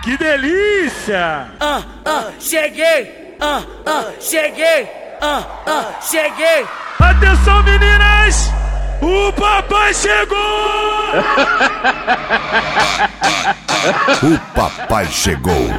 Que delícia! Cheguei, cheguei, cheguei. Atenção, meninas! O papai chegou! O papai chegou!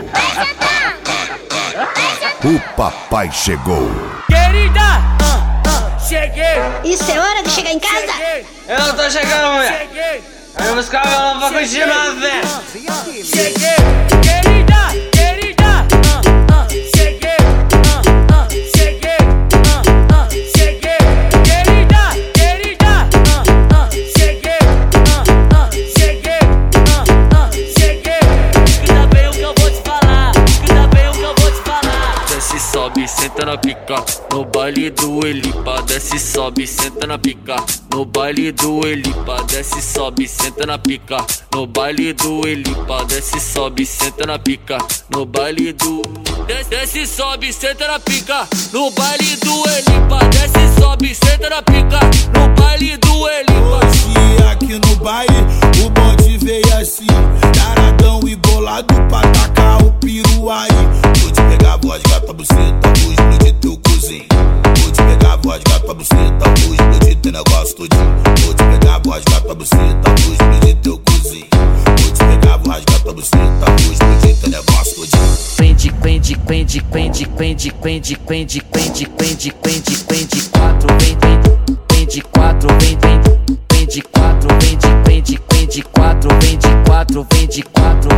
O papai chegou! Querida, cheguei. Isso é hora de chegar em casa? Cheguei, Eu não tô chegando, mulher. cheguei. Vai buscar meu nome pra continuar, velho. Cheguei, querida, querida. Cheguei, cheguei, cheguei, querida, querida. Cheguei, cheguei, cheguei. Escuta bem o que eu vou te falar. Escuta bem o que eu vou te falar. Desce, sobe, senta na pica. No baile do Elipa, desce, sobe, senta na pica. No baile do Elipa, desce, sobe, senta na pica. No baile do Elipa, desce, sobe, senta na pica. No baile do desce, sobe, senta na pica. No baile do Elipa, desce, sobe, senta na pica. No baile do Elipa. Hoje aqui no baile o bonde veio assim, taradão e bolado pra tacar o piru aí. Vou te pegar a voz, gata, buceta, vou explodir teu cozinho. Vou te pegar a voz, gata, buceta, vou explodir teu negócio todinho. Vou te pegar a voz, gata, buceta, vou explodir teu cozinho. Vou te pegar a voz, gata, buceta, vou explodir teu negócio todinho. Quente, quente, quente, quente, quente, quente, quente, quente, quente, quente, quente, quatro, quente, quatro, quente, quatro, quente, quatro, quente, quatro, quente, quatro,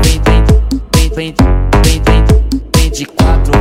quente, quatro,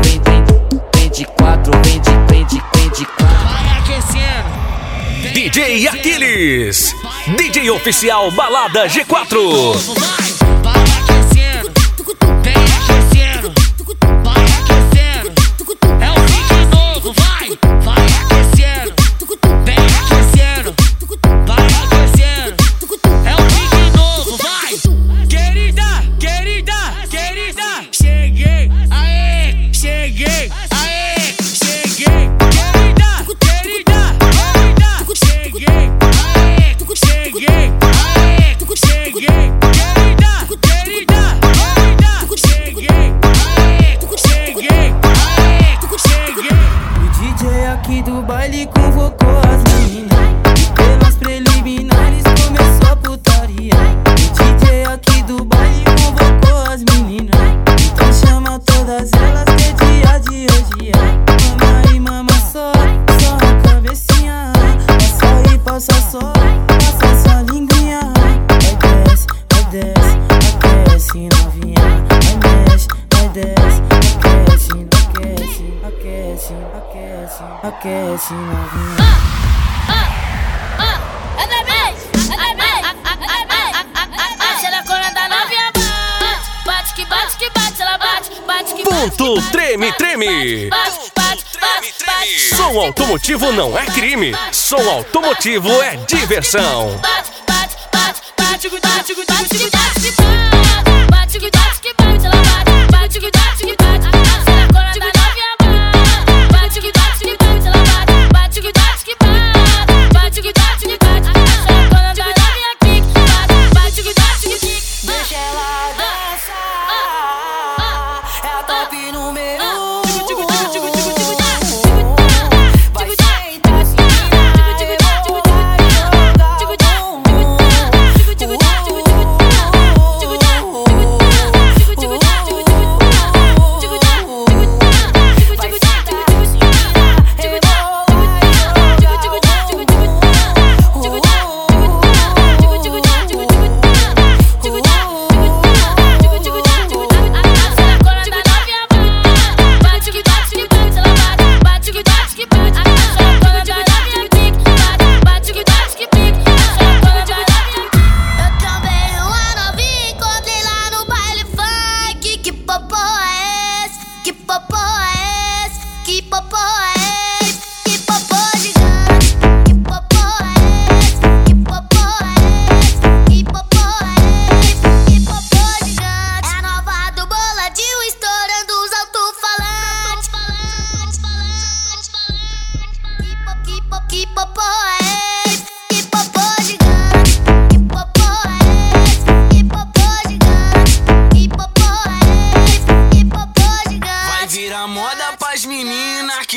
quente, quatro. Vai aquecendo. DJ Aquiles, DJ oficial Balada G4. Vai aquecendo. Vem aquecendo. Vai aquecendo. É um pique novo, vai aquecendo. Vem aquecendo. Vai aquecendo. É um pique novo, vai. Querida, querida, querida. Cheguei, aê, cheguei, aê, cheguei. Querida, querida, querida. Cheguei, aê, cheguei, aê, cheguei. Querida, querida, querida. Cheguei, aê, cheguei, aê, cheguei. O DJ aqui do baile convocou as meninas e pelas preliminares começou a putaria. O DJ aqui do baile convocou as meninas, então chama todas elas que é dia de hoje. Mama e mama só a cabecinha. Passa e passa só, passa sua linguinha. Vai desce, aquece novinha. Vai mexe, vai desce, aquece, aquece, aquece, aquece novinha. Bate que bate que bate, ela bate, bate que Ponto treme, treme. bate. Som automotivo não é crime. Som automotivo é diversão. Bate, bate, bate, bate, bate, bate, bate, bate, que bate, ela bate, bate, que bate, nasce na cona da novinha, bate, que bate, ela bate, bate, que bate, nasce na cona da novinha, kick, bate, que bate, Deixa ela dançar, é a top número 1. Vai sentar assim,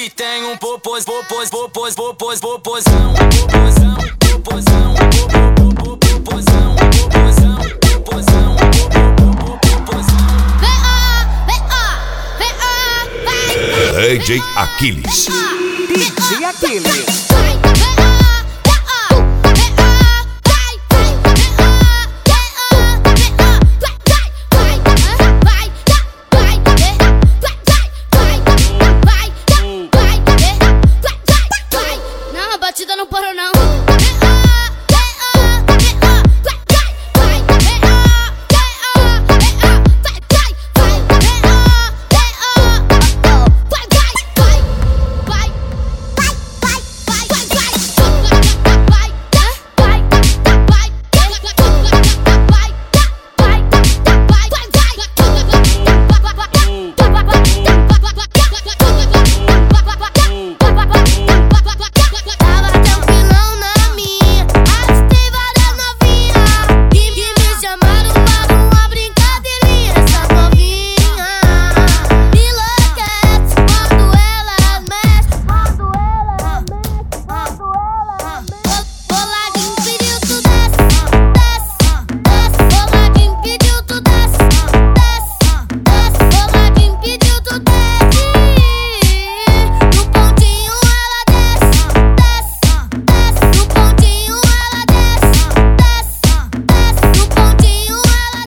que tem um popozão, popozão, popozão, popozão, popozão, popozão, popozão, popozão. DJ Aquiles. DJ Aquiles.